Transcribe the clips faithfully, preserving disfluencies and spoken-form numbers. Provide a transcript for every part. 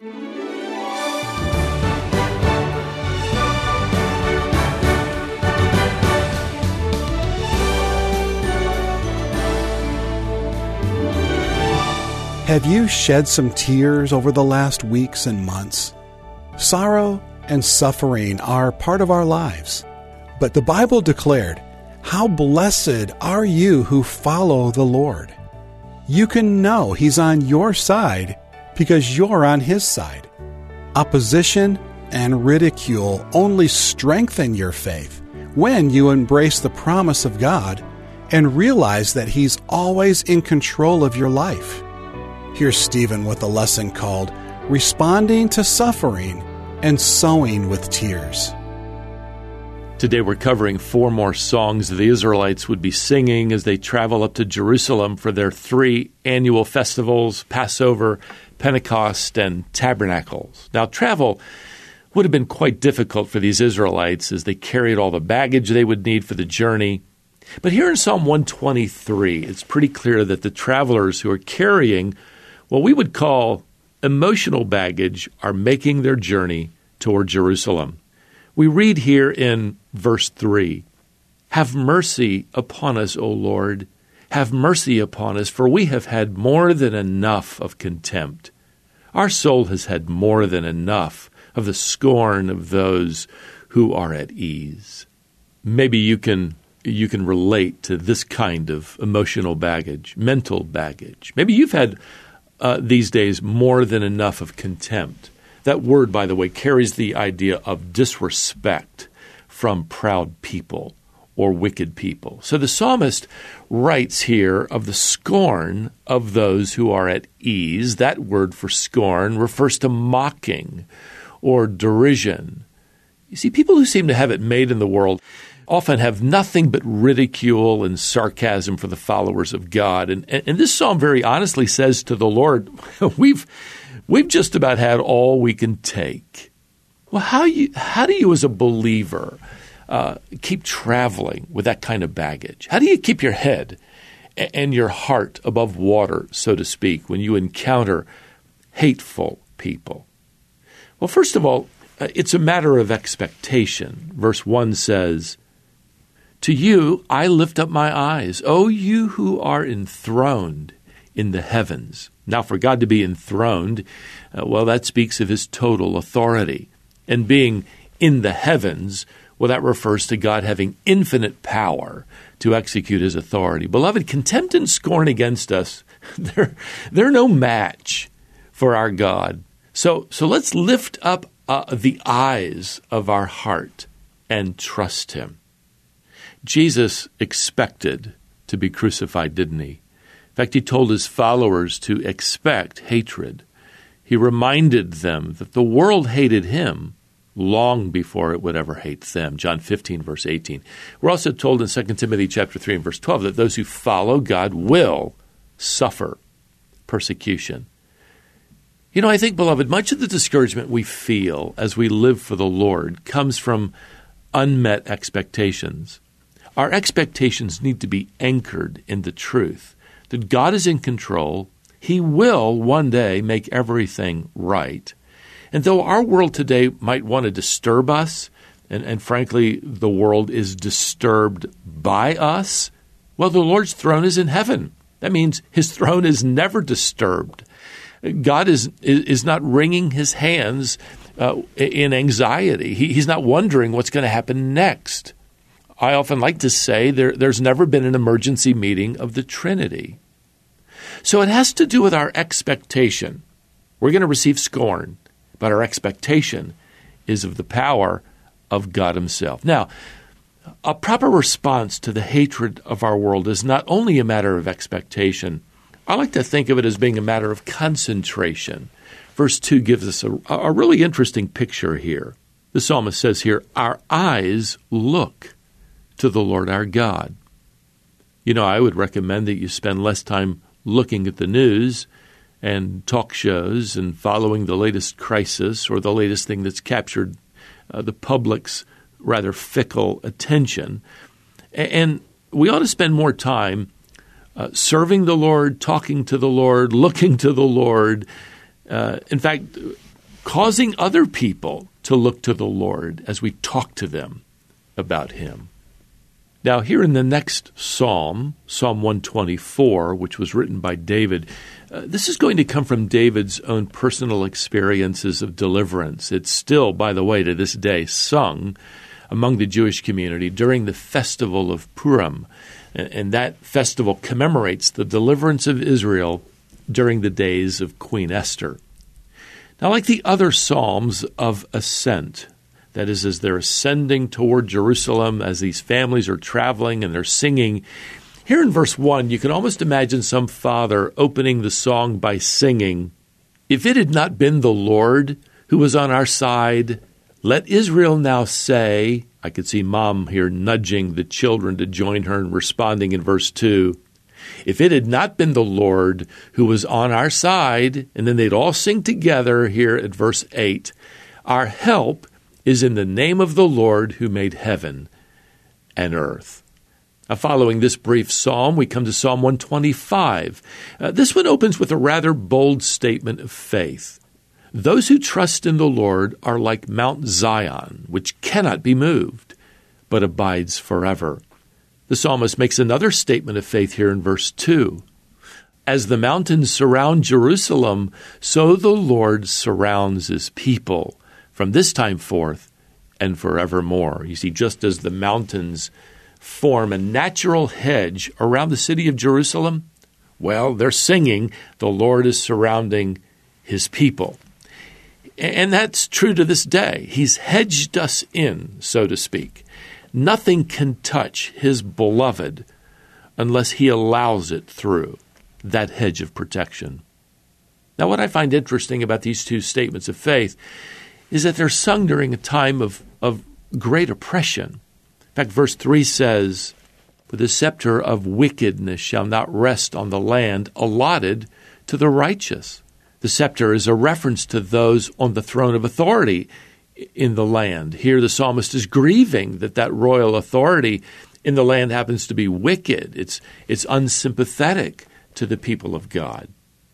Have you shed some tears over the last weeks and months? Sorrow and suffering are part of our lives. But the Bible declared, "How blessed are you who follow the Lord." You can know He's on your side because you're on His side. Opposition and ridicule only strengthen your faith when you embrace the promise of God and realize that He's always in control of your life. Here's Stephen with a lesson called Responding to Suffering and Sowing with Tears. Today we're covering four more songs the Israelites would be singing as they travel up to Jerusalem for their three annual festivals, Passover, Pentecost, and Tabernacles. Now, travel would have been quite difficult for these Israelites as they carried all the baggage they would need for the journey. But here in Psalm one twenty-three, it's pretty clear that the travelers who are carrying what we would call emotional baggage are making their journey toward Jerusalem. We read here in verse three, "Have mercy upon us, O Lord. Have mercy upon us, for we have had more than enough of contempt. Our soul has had more than enough of the scorn of those who are at ease." Maybe you can you can relate to this kind of emotional baggage, mental baggage. Maybe you've had uh, these days more than enough of contempt. That word, by the way, carries the idea of disrespect from proud people or wicked people. So the psalmist writes here of the scorn of those who are at ease. That word for scorn refers to mocking or derision. You see, people who seem to have it made in the world often have nothing but ridicule and sarcasm for the followers of God. And, and this psalm very honestly says to the Lord, we've we've just about had all we can take. Well, how you how do you as a believer uh, keep traveling with that kind of baggage? How do you keep your head and your heart above water, so to speak, when you encounter hateful people? Well, first of all, it's a matter of expectation. Verse one says, "To you I lift up my eyes, O you who are enthroned in the heavens." Now, for God to be enthroned, uh, well, that speaks of His total authority. And being in the heavens, well, that refers to God having infinite power to execute His authority. Beloved, contempt and scorn against us, they're, they're no match for our God. So, so let's lift up uh, the eyes of our heart and trust Him. Jesus expected to be crucified, didn't He? In fact, He told His followers to expect hatred. He reminded them that the world hated Him long before it would ever hate them. John fifteen, verse eighteen. We're also told in Second Timothy chapter three and verse twelve that those who follow God will suffer persecution. You know, I think, beloved, much of the discouragement we feel as we live for the Lord comes from unmet expectations. Our expectations need to be anchored in the truth that God is in control. He will one day make everything right. And though our world today might want to disturb us, and, and frankly, the world is disturbed by us, well, the Lord's throne is in heaven. That means His throne is never disturbed. God is is not wringing His hands uh, in anxiety. He, he's not wondering what's going to happen next. I often like to say there, there's never been an emergency meeting of the Trinity. So it has to do with our expectation. We're going to receive scorn, but our expectation is of the power of God Himself. Now, a proper response to the hatred of our world is not only a matter of expectation. I like to think of it as being a matter of concentration. Verse two gives us a, a really interesting picture here. The psalmist says here, "Our eyes look to the Lord our God." You know, I would recommend that you spend less time looking at the news and talk shows and following the latest crisis or the latest thing that's captured uh, the public's rather fickle attention. And we ought to spend more time uh, serving the Lord, talking to the Lord, looking to the Lord. Uh, in fact, causing other people to look to the Lord as we talk to them about him. Now, here in the next psalm, Psalm one twenty-four, which was written by David, uh, this is going to come from David's own personal experiences of deliverance. It's still, by the way, to this day, sung among the Jewish community during the festival of Purim. And, and that festival commemorates the deliverance of Israel during the days of Queen Esther. Now, like the other psalms of ascent, that is, as they're ascending toward Jerusalem, as these families are traveling and they're singing, here in verse one, you can almost imagine some father opening the song by singing, "If it had not been the Lord who was on our side, let Israel now say," I could see mom here nudging the children to join her and responding in verse two, "If it had not been the Lord who was on our side," and then they'd all sing together here at verse eight, "Our help is in the name of the Lord who made heaven and earth." Now, following this brief psalm, we come to Psalm one twenty-five. Uh, this one opens with a rather bold statement of faith. "Those who trust in the Lord are like Mount Zion, which cannot be moved, but abides forever." The psalmist makes another statement of faith here in verse two. "As the mountains surround Jerusalem, so the Lord surrounds his people from this time forth and forevermore." You see, just as the mountains form a natural hedge around the city of Jerusalem, well, they're singing, the Lord is surrounding his people. And that's true to this day. He's hedged us in, so to speak. Nothing can touch his beloved unless he allows it through that hedge of protection. Now, what I find interesting about these two statements of faith is that they're sung during a time of, of great oppression. In fact, verse three says, "For the scepter of wickedness shall not rest on the land allotted to the righteous." The scepter is a reference to those on the throne of authority in the land. Here the psalmist is grieving that that royal authority in the land happens to be wicked. It's, it's unsympathetic to the people of God.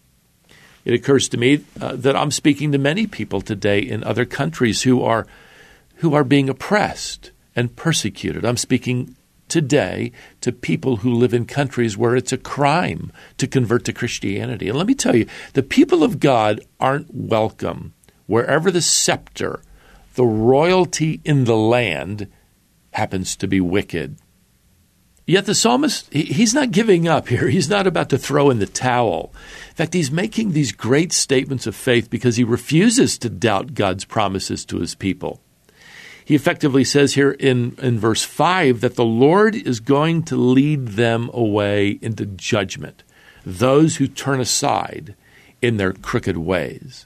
It occurs to me uh, that I'm speaking to many people today in other countries who are who are being oppressed and persecuted. I'm speaking today to people who live in countries where it's a crime to convert to Christianity. And let me tell you, the people of God aren't welcome wherever the scepter, the royalty in the land, happens to be wicked. Yet the psalmist, he's not giving up here. He's not about to throw in the towel. In fact, he's making these great statements of faith because he refuses to doubt God's promises to his people. He effectively says here in, in verse five that the Lord is going to lead them away into judgment, those who turn aside in their crooked ways.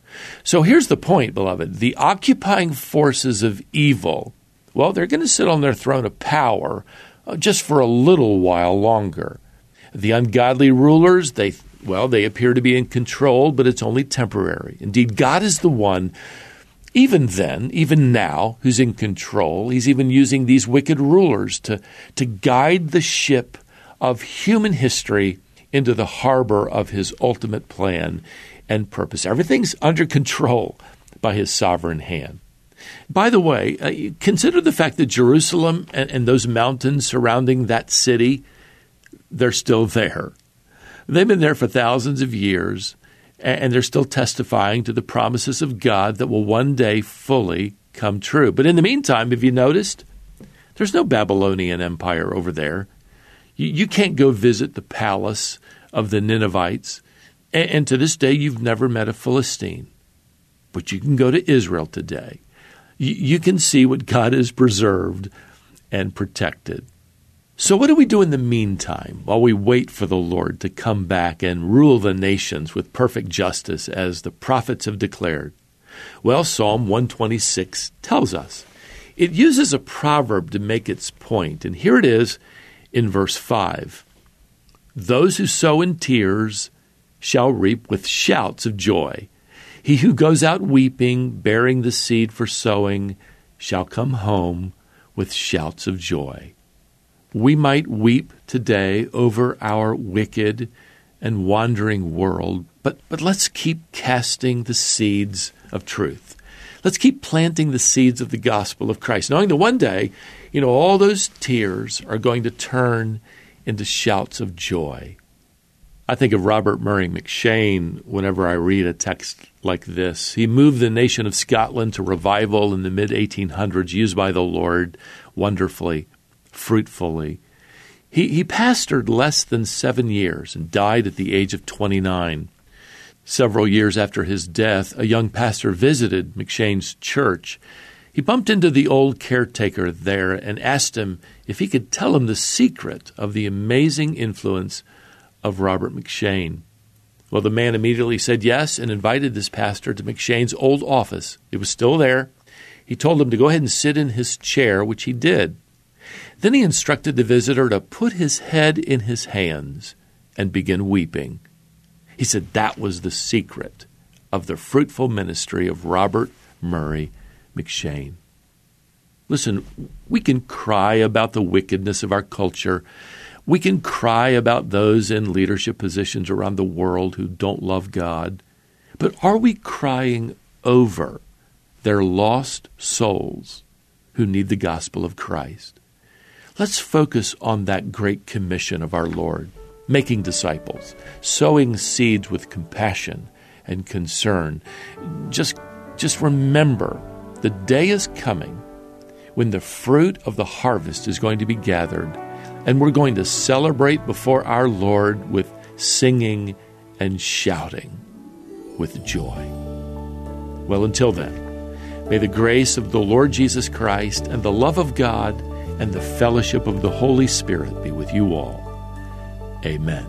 So here's the point, beloved. The occupying forces of evil, well, they're going to sit on their throne of power just for a little while longer. The ungodly rulers, they well, they appear to be in control, but it's only temporary. Indeed, God is the one, even then, even now, who's in control. He's even using these wicked rulers to, to guide the ship of human history into the harbor of his ultimate plan and purpose. Everything's under control by his sovereign hand. By the way, uh, consider the fact that Jerusalem and, and those mountains surrounding that city, they're still there. They've been there for thousands of years, and, and they're still testifying to the promises of God that will one day fully come true. But in the meantime, have you noticed? There's no Babylonian Empire over there. You, you can't go visit the palace of the Ninevites, and, and to this day, you've never met a Philistine. But you can go to Israel today. You can see what God has preserved and protected. So what do we do in the meantime while we wait for the Lord to come back and rule the nations with perfect justice as the prophets have declared? Well, Psalm one twenty-six tells us. It uses a proverb to make its point, and here it is in verse five. "Those who sow in tears shall reap with shouts of joy. He who goes out weeping, bearing the seed for sowing, shall come home with shouts of joy." We might weep today over our wicked and wandering world, but, but let's keep casting the seeds of truth. Let's keep planting the seeds of the gospel of Christ, knowing that one day, you know, all those tears are going to turn into shouts of joy. I think of Robert Murray M'Cheyne whenever I read a text like this. He moved the nation of Scotland to revival in the mid eighteen hundreds, used by the Lord wonderfully, fruitfully. He, he pastored less than seven years and died at the age of twenty-nine. Several years after his death, a young pastor visited M'Cheyne's church. He bumped into the old caretaker there and asked him if he could tell him the secret of the amazing influence of Robert M'Cheyne. Well, the man immediately said yes and invited this pastor to M'Cheyne's old office. It was still there. He told him to go ahead and sit in his chair, which he did. Then he instructed the visitor to put his head in his hands and begin weeping. He said that was the secret of the fruitful ministry of Robert Murray M'Cheyne. Listen, we can cry about the wickedness of our culture. We can cry about those in leadership positions around the world who don't love God. But are we crying over their lost souls who need the gospel of Christ? Let's focus on that great commission of our Lord, making disciples, sowing seeds with compassion and concern. Just, just remember, the day is coming when the fruit of the harvest is going to be gathered, and we're going to celebrate before our Lord with singing and shouting with joy. Well, until then, may the grace of the Lord Jesus Christ and the love of God and the fellowship of the Holy Spirit be with you all. Amen.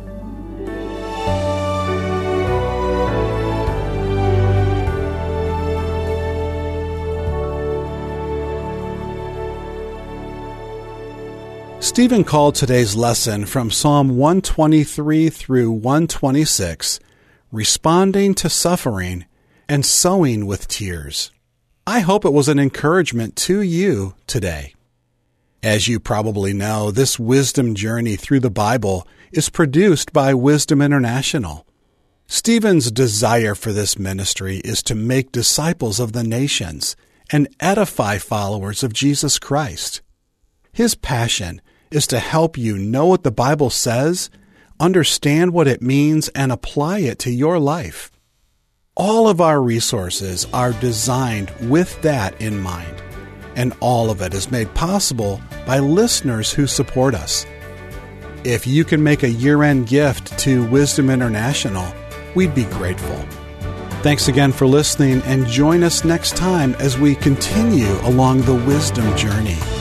Stephen called today's lesson from Psalm one twenty-three through one twenty-six, Responding to Suffering and Sowing with Tears. I hope it was an encouragement to you today. As you probably know, this wisdom journey through the Bible is produced by Wisdom International. Stephen's desire for this ministry is to make disciples of the nations and edify followers of Jesus Christ. His passion is to help you know what the Bible says, understand what it means, and apply it to your life. All of our resources are designed with that in mind, and all of it is made possible by listeners who support us. If you can make a year-end gift to Wisdom International, we'd be grateful. Thanks again for listening, and join us next time as we continue along the wisdom journey.